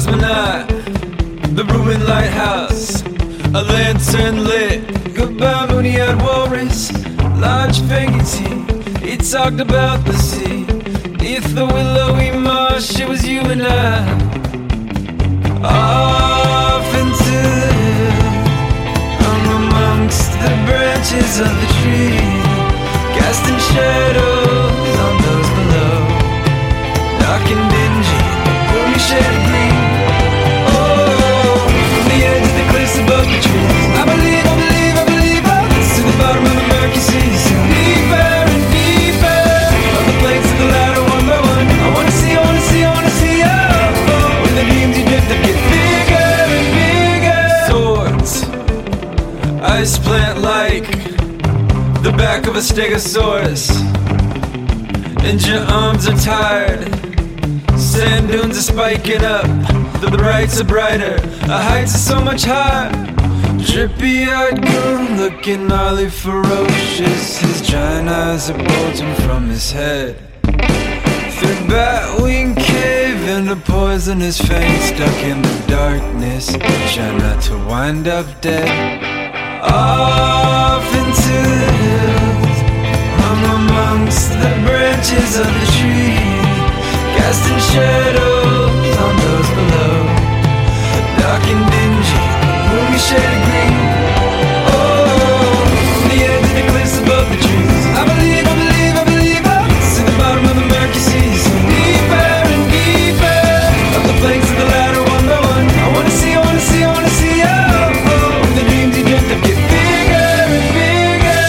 cosmonaut, the ruined lighthouse, a lantern lit. Goodbye, moony-eyed walrus, large faggoty. He talked about the sea, neath the willowy marsh. It was you and I, off into the hill, hung amongst the branches of the tree, casting shadows on those below, dark and dingy, gloomy shade of green. Oh, from the edge of the cliffs above the trees, I believe to the bottom of the murky seas, deeper and deeper, on the plains of the ladder one by one. I wanna see, oh, when the dreams you dreamt of get bigger and bigger. Swords, ice plant like the back of a stegosaurus, and your arms are tired. Sand dunes are spiking up, the brights are brighter, our heights are so much higher. Drippy-eyed goon, looking gnarly, ferocious. His giant eyes are bulging from his head. Through Batwing Cave and a poisonous fang, stuck in the darkness, try not to wind up dead. Off into the hills, hung amongst the branches of the tree, casting shadows on those below, dark and dingy, gloomy shade of green. Oh, from the edge of the cliffs above the trees, I believe to the bottom of the murky seas, deeper and deeper, up the planks of the ladder one by one. I wanna see, oh, when the dreams you dreamt of get bigger and bigger.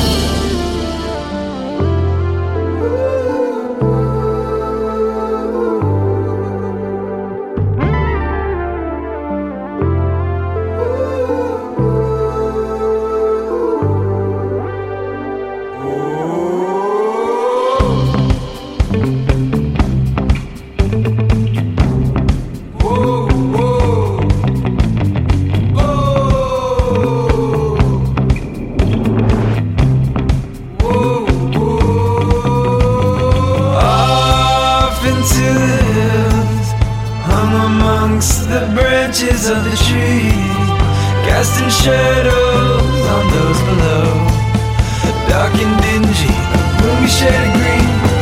The branches of the trees, casting shadows on those below, dark and dingy, a gloomy shade of green.